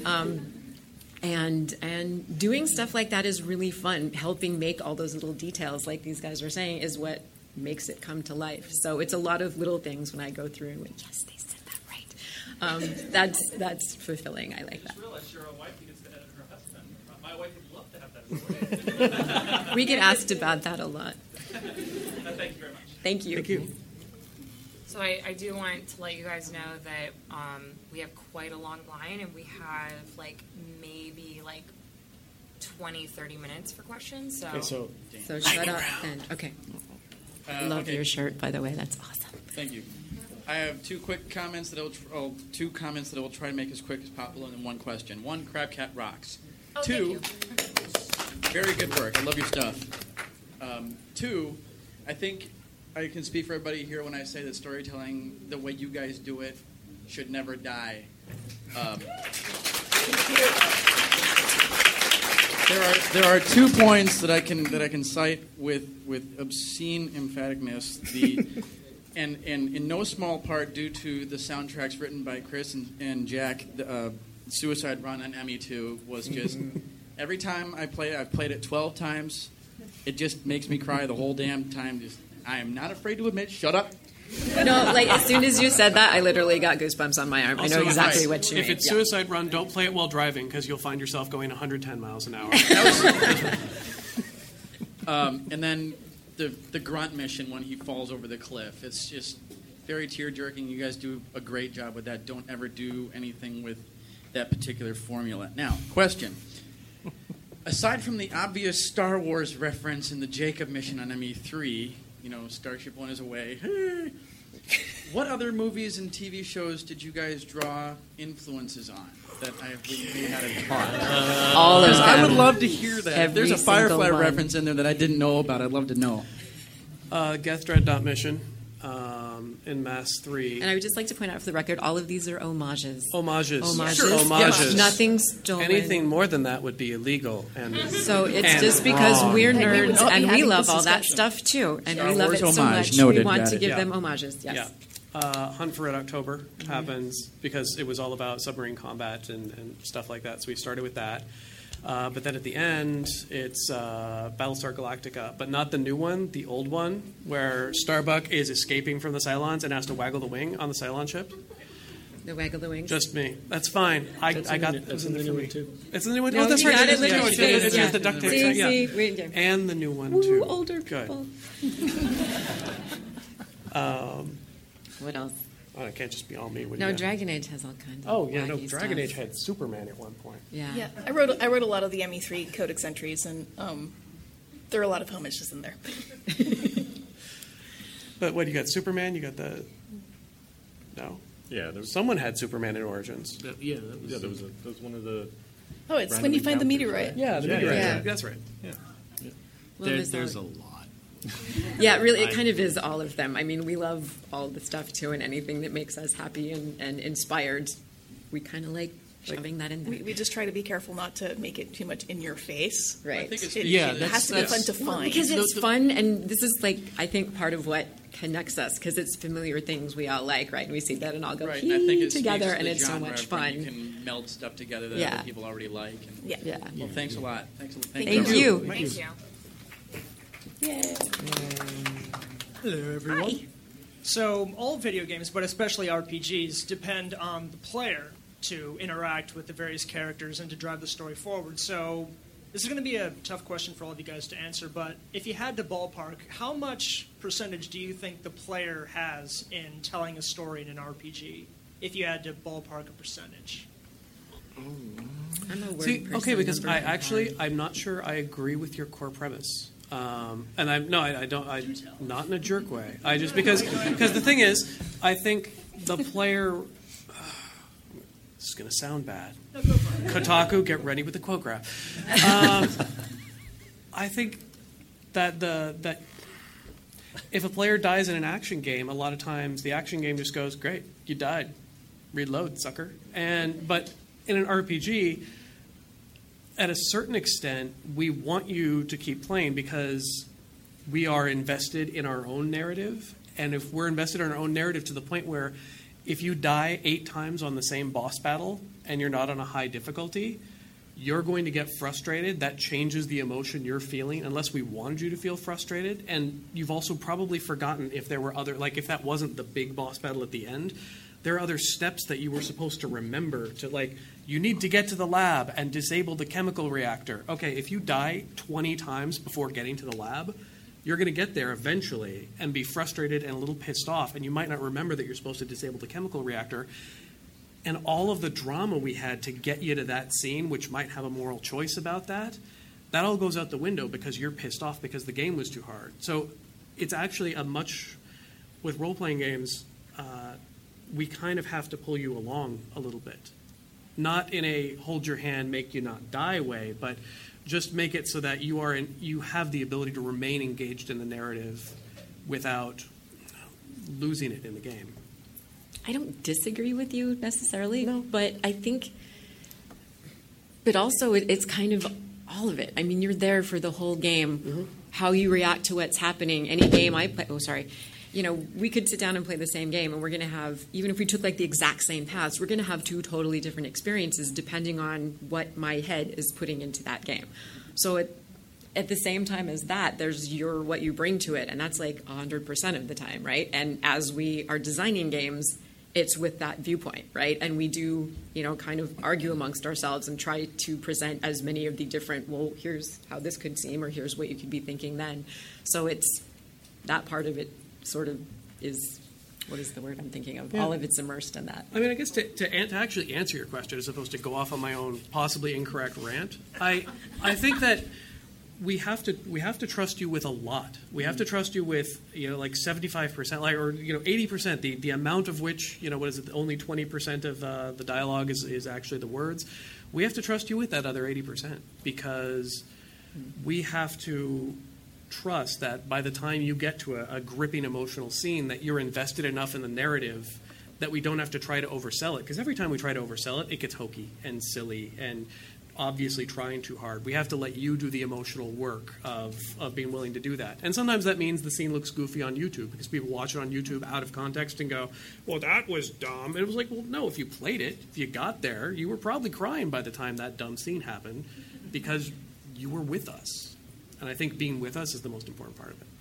And doing stuff like that is really fun. Helping make all those little details, like these guys were saying, is what makes it come to life. So it's a lot of little things when I go through and yes, they said that right. That's fulfilling. I like that. I just realized you're a wife who gets to edit her husband. My wife would love to have that. We get asked about that a lot. Thank you very much. Thank you. Thank you. So I do want to let you guys know that we have quite a long line, and we have maybe 20, 30 minutes for questions. So, Okay, So shut up then. Okay. Love okay. your shirt, by the way. That's awesome. Thank you. I have two comments that I will try to make as quick as possible, and then one question. One, Crabcat rocks. Oh, Two, thank you. very good work. I love your stuff. Two, I think I can speak for everybody here when I say that storytelling, the way you guys do it, should never die. There are 2 points that I can cite with obscene emphaticness. And in no small part due to the soundtracks written by Chris and Jack, Suicide Run on ME2 was just every time I play it, I've played it 12 times. It just makes me cry the whole damn time. I am not afraid to admit. Shut up. No, as soon as you said that, I literally got goosebumps on my arm. I know exactly what you mean. If it's Suicide Run, don't play it while driving because you'll find yourself going 110 miles an hour. And then the grunt mission when he falls over the cliff. It's just very tear-jerking. You guys do a great job with that. Don't ever do anything with that particular formula. Now, question. Aside from the obvious Star Wars reference in the Jacob mission on ME3, Starship One is away. Hey. What other movies and TV shows did you guys draw influences on that we hadn't taught? All of them. I would love to hear that. Every If there's a single Firefly one. reference in there that I didn't know about, I'd love to know. Geth Dread Mission in Mass 3. And I would just like to point out for the record, all of these are homages. Homages. Homages. Sure. Homages. Nothing's stolen. Anything more than that would be illegal. So it's and just because wrong. we're And we would nerds not be and we having love this all that discussion. stuff too. And Star we love Wars it so homage. much. Noted. We want Got to it. give Yeah. them homages. Yes. Yeah. Hunt for Red October happens because it was all about submarine combat and stuff like that. So we started with that. But then at the end, it's Battlestar Galactica, but not the new one, the old one, where Starbuck is escaping from the Cylons and has to waggle the wing on the Cylon ship. The waggle the wings. Just me. That's fine. I got that's in the new one, too. It's in the new one. No, Oh, that's you right. got It it is. Yeah, literally. it's Yeah. the duct tape. See, Yeah. see, we- And the new one Ooh, too. older Good. people. What else? Oh, it can't just be all me. What do No, you got? Dragon Age has all kinds of Oh yeah, no. wacky Dragon stuff. Age had Superman at one point. Yeah. Yeah, I wrote a lot of the ME3 Codex entries, and there are a lot of homages in there. But what, you got Superman? You got the... No. Yeah, there was Someone had Superman in Origins. there was one of the. Oh, it's when Random you find the encounters, meteorite. right? Yeah, the Yeah, meteorite. yeah. That's right. Well, There's a lot. Yeah, really, it kind of is all of them. I mean, we love all the stuff too, and anything that makes us happy and inspired, we kind of like shoving that in there. We just try to be careful not to make it too much in your face. Right. I think it's It, yeah, it has to be fun to find. Because it's fun, and this is I think part of what connects us, because it's familiar things we all like, right? And we see that and all go right. And I think it together, speaks to and the it's so genre much of when you fun. can meld stuff together that Yeah. other people already like. And, Yeah. Yeah. Well, thanks a lot. Thank Thank you. you. Thank you. Yay. Hello, everyone. So, all video games, but especially RPGs, depend on the player to interact with the various characters and to drive the story forward. So, this is going to be a tough question for all of you guys to answer, but if you had to ballpark, how much percentage do you think the player has in telling a story in an RPG? If you had to ballpark a percentage. I'm a word See, person, okay, because number I'm not sure I agree with your core premise. And I don't, not in a jerk way. I just, because the thing is, I think the player, this is going to sound bad. Kotaku, get ready with the quote graph. I think that if a player dies in an action game, a lot of times the action game just goes, great, you died. Reload, sucker. But in an RPG, at a certain extent, we want you to keep playing because we are invested in our own narrative. And if we're invested in our own narrative to the point where if you die 8 times on the same boss battle and you're not on a high difficulty, you're going to get frustrated. That changes the emotion you're feeling unless we wanted you to feel frustrated. And you've also probably forgotten if there were other, like if that wasn't the big boss battle at the end, there are other steps that you were supposed to remember to, like, you need to get to the lab and disable the chemical reactor. Okay, if you die 20 times before getting to the lab, you're going to get there eventually and be frustrated and a little pissed off, and you might not remember that you're supposed to disable the chemical reactor. And all of the drama we had to get you to that scene, which might have a moral choice about that all goes out the window because you're pissed off because the game was too hard. So it's actually with role-playing games, we kind of have to pull you along a little bit. Not in a hold your hand, make you not die way, but just make it so that you have the ability to remain engaged in the narrative without losing it in the game. I don't disagree with you necessarily, but I think, but also it's kind of all of it. I mean, you're there for the whole game. Mm-hmm. How you react to what's happening. Any game I play, we could sit down and play the same game, and we're going to have, even if we took like the exact same paths, we're going to have two totally different experiences depending on what my head is putting into that game. So at the same time as that, there's what you bring to it, and that's like 100% of the time, right? And as we are designing games, it's with that viewpoint, right? And we do, kind of argue amongst ourselves and try to present as many of the different, well, here's how this could seem, or here's what you could be thinking then. So it's that part of it sort of is, what is the word I'm thinking of? Yeah. All of it's immersed in that. I mean, I guess to actually answer your question, as opposed to go off on my own possibly incorrect rant, I think that we have to trust you with a lot. We have to trust you with like 75%, or 80%. The amount of which what is it? Only 20% of the dialogue is actually the words. We have to trust you with that other 80% because we have to trust that by the time you get to a gripping emotional scene, that you're invested enough in the narrative that we don't have to try to oversell it. Because every time we try to oversell it, it gets hokey and silly and obviously trying too hard. We have to let you do the emotional work of being willing to do that. And sometimes that means the scene looks goofy on YouTube because people watch it on YouTube out of context and go, well, that was dumb. And it was like, well, no, if you played it, if you got there, you were probably crying by the time that dumb scene happened because you were with us. And I think being with us is the most important part of it.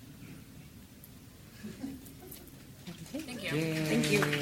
Thank you. Thank you.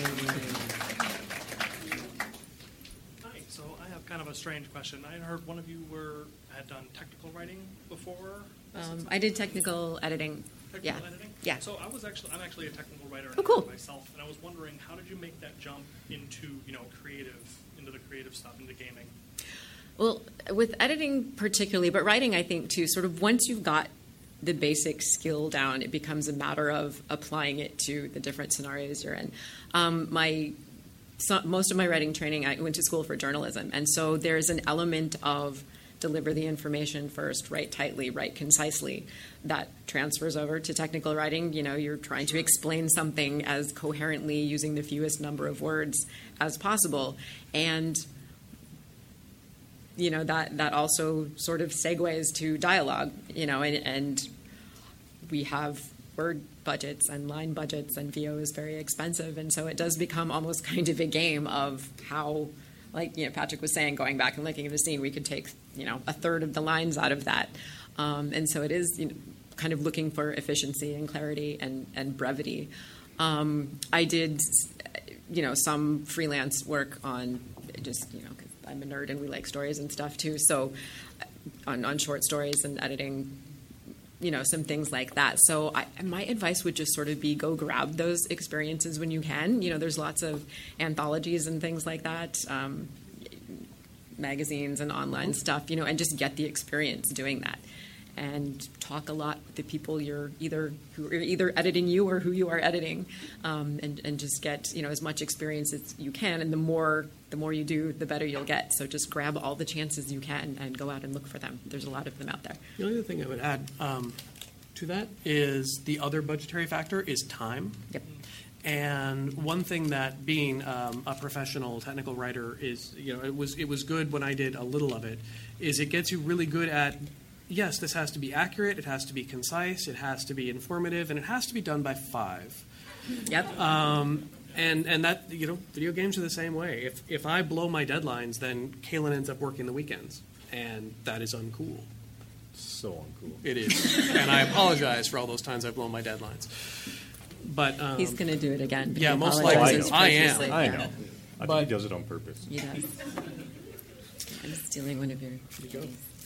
Hi. So I have kind of a strange question. I heard one of you had done technical writing before. I did technical editing. Technical editing? Yeah. So I'm actually a technical writer myself, and I was wondering, how did you make that jump into the creative stuff, into gaming? Well, with editing particularly, but writing I think too, sort of once you've got the basic skill down, it becomes a matter of applying it to the different scenarios you're in. Most of my writing training, I went to school for journalism, and so there's an element of deliver the information first, write tightly, write concisely, that transfers over to technical writing. You're trying to explain something as coherently using the fewest number of words as possible, and that also sort of segues to dialogue, and we have word budgets and line budgets, and VO is very expensive, and so it does become almost kind of a game of how, like Patrick was saying, going back and looking at the scene, we could take a third of the lines out of that, and so it is kind of looking for efficiency and clarity and brevity. I did some freelance work on just I'm a nerd and we like stories and stuff too. So on short stories and editing, some things like that. So my advice would just sort of be go grab those experiences when you can. There's lots of anthologies and things like that, magazines and online stuff, and just get the experience doing that. And talk a lot with the people who are either editing you or who you are editing, and just get as much experience as you can. And the more you do, the better you'll get. So just grab all the chances you can and go out and look for them. There's a lot of them out there. The only other thing I would add to that is the other budgetary factor is time. Yep. And one thing that being a professional technical writer is, it was good when I did a little of it, is it gets you really good at. Yes, this has to be accurate, it has to be concise, it has to be informative, and it has to be done by 5. Yep. And that, video games are the same way. If I blow my deadlines, then Kaylin ends up working the weekends, and that is uncool. So uncool. It is. And I apologize for all those times I've blown my deadlines. But he's going to do it again. Yeah, most likely. I am. I know. I think he does it on purpose. He does. I'm stealing one of your.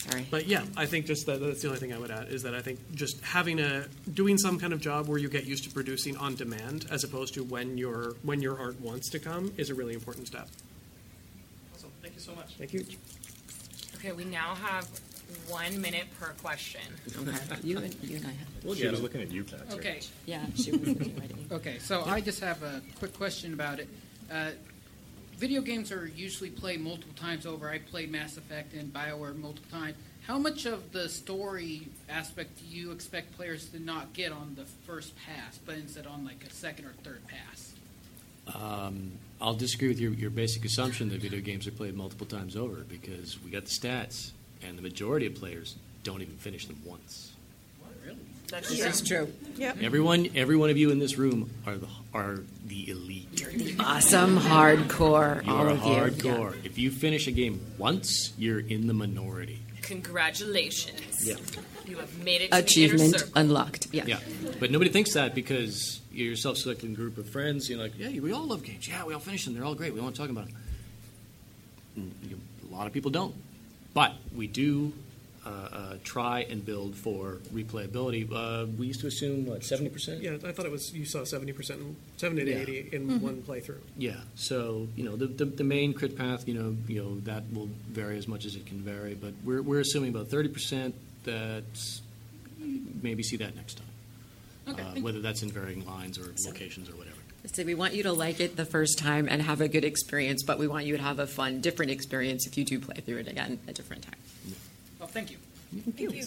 Sorry. But yeah, I think just that's the only thing I would add is that I think just doing some kind of job where you get used to producing on demand as opposed to when your art wants to come is a really important step. Awesome. Thank you so much. Thank you. Okay, we now have 1 minute per question. Okay. You and I have. Well, she was looking at you, Patrick. Okay. Yeah, she was looking right at me. Okay, so I just have a quick question about it. Video games are usually played multiple times over. I played Mass Effect and BioWare multiple times. How much of the story aspect do you expect players to not get on the first pass, but instead on like a second or third pass? I'll disagree with your basic assumption that video games are played multiple times over because we got the stats, and the majority of players don't even finish them once. Really? That's true. Yep. Every one of you in this room are the elite. You're the awesome hardcore, all of you. Hardcore. If you finish a game once, you're in the minority. Congratulations. Yeah. You have made it to Achievement the inner circle. unlocked. Yeah. Yeah, but nobody thinks that because you're a self-selecting group of friends. You're like, yeah, we all love games. Yeah, we all finish them. They're all great. We want to talk about them. A lot of people don't. But we do try and build for replayability. We used to assume, 70%? Yeah, I thought you saw 70%, 70 to 80 in one playthrough. Yeah, so the main crit path, that will vary as much as it can vary, but we're assuming about 30%. That's maybe see that next time. Okay, whether that's in varying lines or locations or whatever. So we want you to like it the first time and have a good experience, but we want you to have a fun, different experience if you do play through it again a different time. Well, thank you. Thank you.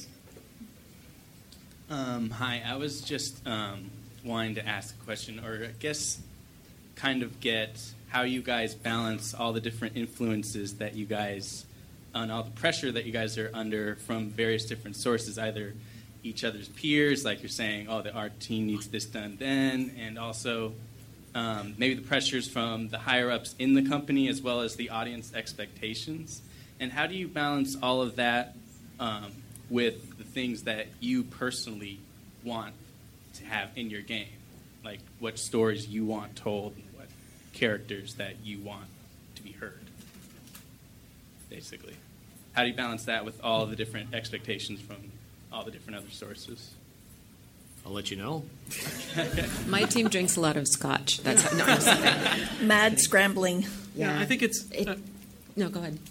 Hi, I was just wanting to ask a question, or I guess kind of get how you guys balance all the different influences that you guys, and all the pressure that you guys are under from various different sources, either each other's peers, like you're saying, oh, the art team needs this done then, and also maybe the pressures from the higher-ups in the company as well as the audience expectations. And how do you balance all of that with the things that you personally want to have in your game? Like what stories you want told and what characters that you want to be heard, basically. How do you balance that with all of the different expectations from all the different other sources? I'll let you know. My team drinks a lot of scotch. That's how, no, I'm just kidding. Mad scrambling. Yeah, I think it's... no, go ahead.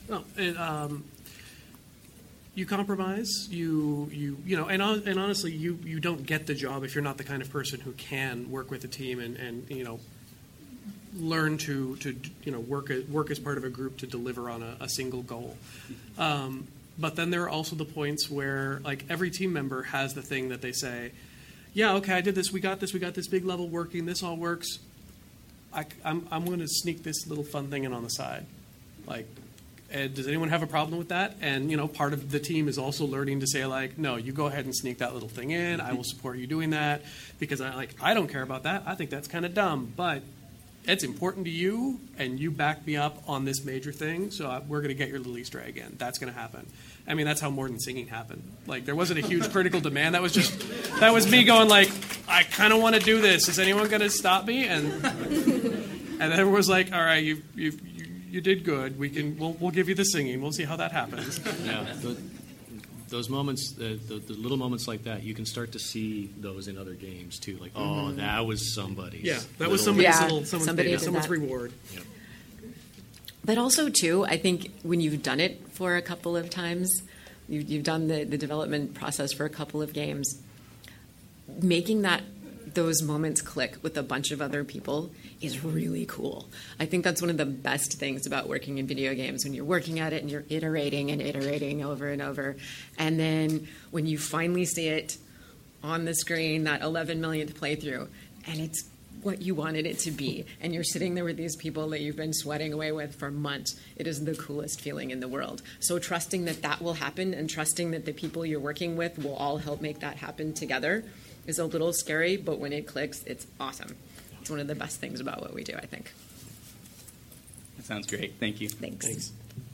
You compromise. And honestly, you don't get the job if you're not the kind of person who can work with a team and learn to work as part of a group to deliver on a single goal. But then there are also the points where like every team member has the thing that they say, yeah, okay, I did this. We got this big level working. This all works. I'm going to sneak this little fun thing in on the side. Like, does anyone have a problem with that? And, part of the team is also learning to say, like, no, you go ahead and sneak that little thing in. I will support you doing that because I don't care about that. I think that's kind of dumb. But it's important to you, and you back me up on this major thing, so we're going to get your little Easter egg in. That's going to happen. I mean, that's how More Than Singing happened. Like, there wasn't a huge critical demand. That was me going, like, I kind of want to do this. Is anyone going to stop me? And everyone was like, all right, you did good. We'll give you the singing. We'll see how that happens. Yeah, those moments, the little moments like that, you can start to see those in other games too. Like, oh, that was somebody's. Yeah, that was somebody's someone's reward. Yeah. But also, too, I think when you've done it for a couple of times, you've done the development process for a couple of games, making those moments click with a bunch of other people is really cool. I think that's one of the best things about working in video games, when you're working at it and you're iterating and iterating over and over. And then when you finally see it on the screen, that 11 millionth playthrough, and it's what you wanted it to be, and you're sitting there with these people that you've been sweating away with for months, it is the coolest feeling in the world. So trusting that will happen and trusting that the people you're working with will all help make that happen together is a little scary, but when it clicks, it's awesome. It's one of the best things about what we do, I think. That sounds great. Thank you. Thanks.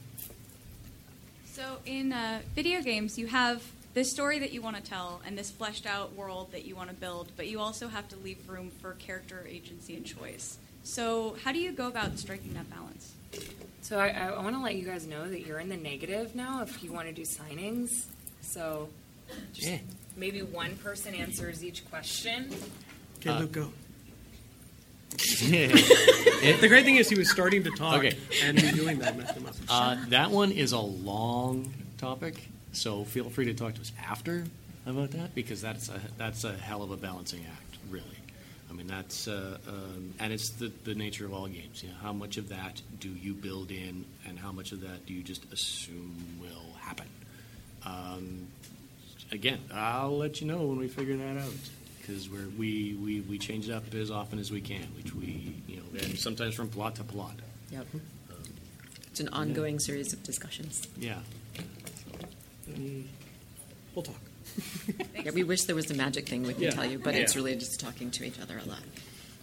So in video games, you have this story that you want to tell and this fleshed out world that you want to build, but you also have to leave room for character agency and choice. So how do you go about striking that balance? So I want to let you guys know that you're in the negative now if you want to do signings. So just maybe one person answers each question. Okay, Luke, go. The great thing is he was starting to talk, Okay. and in doing that messed him up. That one is a long topic, so feel free to talk to us after about that, because that's a hell of a balancing act, really. I mean, that's and it's the nature of all games. You know, how much of that do you build in, and how much of that do you just assume will happen? Again, I'll let you know when we figure that out, because we change it up as often as we can, which and sometimes from plot to plot. Yep. It's an ongoing series of discussions. Yeah. We'll talk. Yeah, we wish there was a magic thing we can Yeah. tell you, but Yeah. it's really just talking to each other a lot.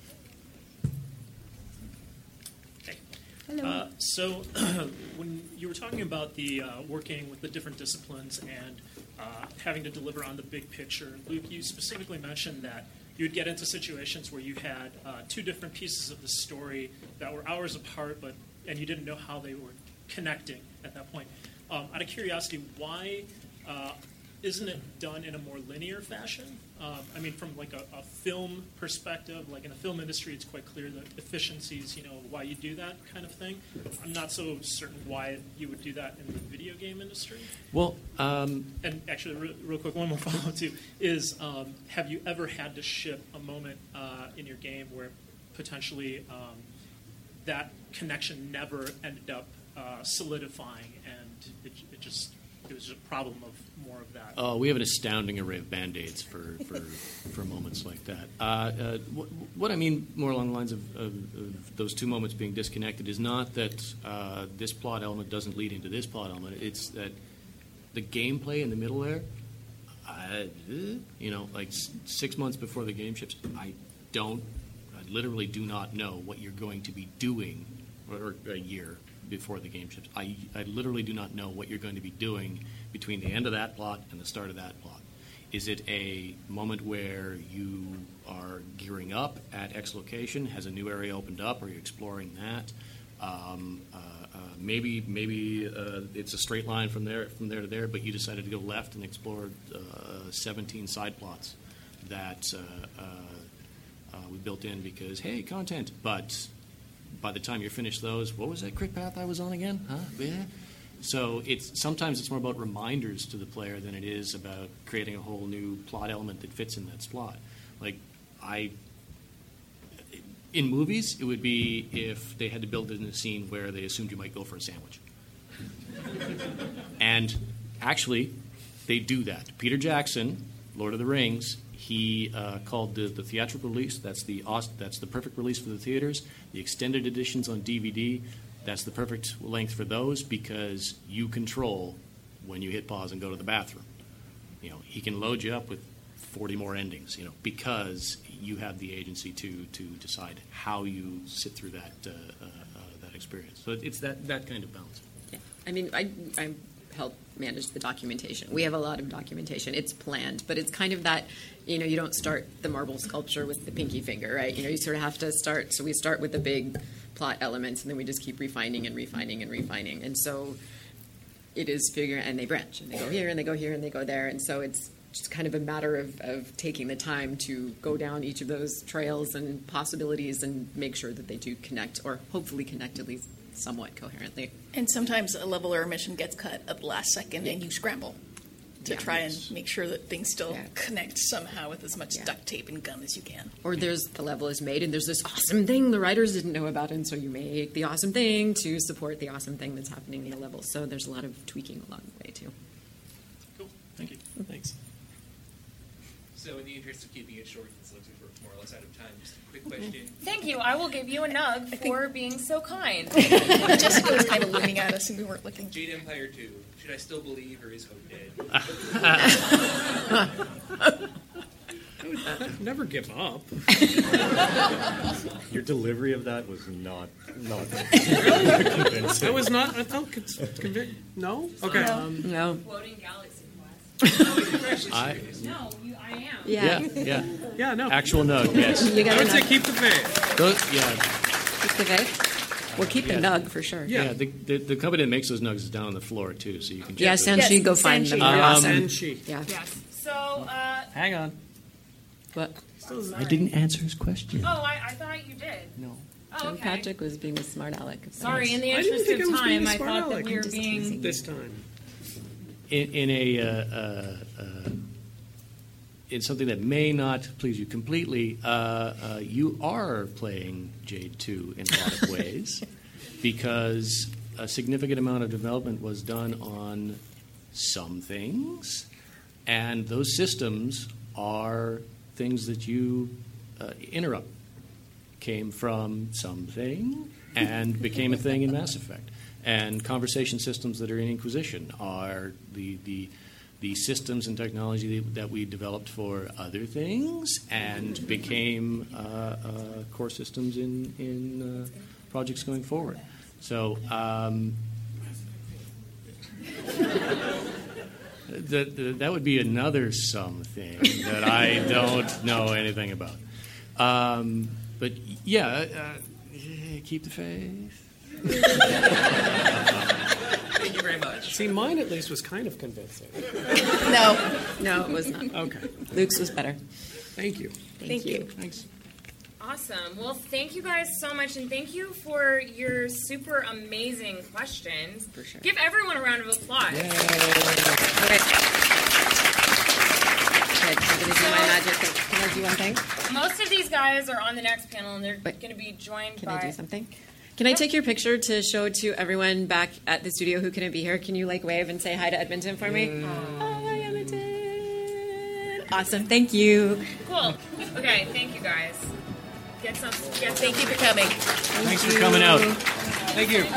Hello. So when you were talking about the working with the different disciplines and having to deliver on the big picture, Luke, you specifically mentioned that you would get into situations where you had two different pieces of the story that were hours apart, and you didn't know how they were connecting at that point. Out of curiosity, why isn't it done in a more linear fashion? I mean, from like a film perspective, like in the film industry, it's quite clear the efficiencies, why you do that kind of thing. I'm not so certain why you would do that in the video game industry. Well, and actually, real quick, one more follow-up too is: have you ever had to ship a moment in your game where potentially that connection never ended up solidifying, and it was just a problem of more of that? We have an astounding array of Band-Aids for moments like that. What I mean more along the lines of those two moments being disconnected is not that this plot element doesn't lead into this plot element. It's that the gameplay in the middle there, like 6 months before the game ships, I literally do not know what you're going to be doing, or a year before the game ships. I literally do not know what you're going to be doing between the end of that plot and the start of that plot. Is it a moment where you are gearing up at X location? Has a new area opened up? Are you exploring that? Maybe it's a straight line from there to there, but you decided to go left and explore 17 side plots that we built in because, hey, content. But by the time you're finished those, what was that quick path I was on again? Huh? Yeah. So sometimes it's more about reminders to the player than it is about creating a whole new plot element that fits in that slot. Like in movies, it would be if they had to build in a scene where they assumed you might go for a sandwich. And actually, they do that. Peter Jackson, Lord of the Rings, he called the theatrical release, that's the perfect release for the theaters. The extended editions on DVD, that's the perfect length for those because you control when you hit pause and go to the bathroom. He can load you up with 40 more endings, because you have the agency to decide how you sit through that experience. So it's that kind of balance. Yeah. I mean, I help manage the documentation. We have a lot of documentation. It's planned, but it's kind of that, you don't start the marble sculpture with the pinky finger, right? You sort of have to start. So we start with the big plot elements, and then we just keep refining and refining and refining. And so it is and they branch, and they go here, and they go here, and they go there. And so it's just kind of a matter of taking the time to go down each of those trails and possibilities and make sure that they do connect, or hopefully connect at least somewhat coherently. And sometimes a level or a mission gets cut at the last second, and you scramble to try and make sure that things still connect somehow with as much duct tape and gum as you can. Or the level is made, and there's this awesome thing the writers didn't know about, and so you make the awesome thing to support the awesome thing that's happening in the level. So there's a lot of tweaking along the way, too. Cool. Thank you. Thanks. So in the interest of keeping it short, since it looks like we're more or less out of time, just a quick question. Thank you. I will give you a nug for being so kind. Jessica was kind of looking at us and we weren't looking. Jade Empire 2. Should I still believe, or is hope dead? Never give up. Your delivery of that was not convincing. It was not. I felt convinced. No. Okay. No. Quoting Galaxy I No, I am. Yeah. Yeah. No. Actual note. Yes. I would say keep the faith. Yeah. Keep the vape. We'll keep the nug for sure. Yeah, the company that makes those nugs is down on the floor too, so you can. Yeah, Sanchi, go find them. Sanchi. Yeah. Yes. So. Hang on. What? I didn't answer his question. Oh, I thought you did. No. Oh, okay. Patrick was being a smart aleck. Sorry, in the interest of time, I thought that we were being this time. In something that may not please you completely, you are playing Jade 2 in a lot of ways because a significant amount of development was done on some things, and those systems are things that you interrupt. Came from something and became a thing in Mass Effect. And conversation systems that are in Inquisition are the systems and technology that we developed for other things and became core systems in projects going forward. So that would be another something that I don't know anything about. But yeah, keep the faith. Thank you very much. See, mine at least was kind of convincing. No, it was not. Okay. Luke's was better. Thank you. Thank you. Thanks. awesome. Well, thank you guys so much, and thank you for your super amazing questions. For sure. Give everyone a round of applause. Yay. Okay. I'm going to do my magic thing. Can I do one thing? Most of these guys are on the next panel, and they're going to be joined by... Can I do something? Can I take your picture to show to everyone back at the studio who couldn't be here? Can you, wave and say hi to Edmonton for me? Hi, Edmonton. Awesome. Thank you. Cool. Okay, thank you, guys. Thank you for coming. Thanks for coming out. Thank you.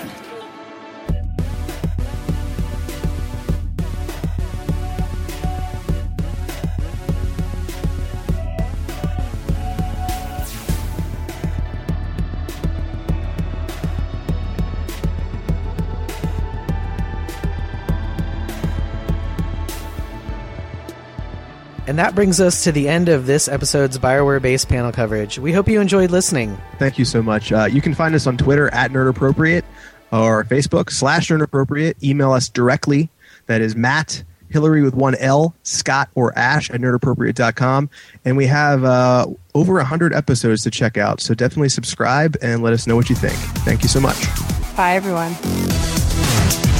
And that brings us to the end of this episode's BioWare Base panel coverage. We hope you enjoyed listening. Thank you so much. You can find us on Twitter at NerdAppropriate or Facebook /NerdAppropriate. Email us directly. That is Matt, Hillary with one L, Scott, or Ash at nerdappropriate.com. And we have over 100 episodes to check out. So definitely subscribe and let us know what you think. Thank you so much. Bye, everyone.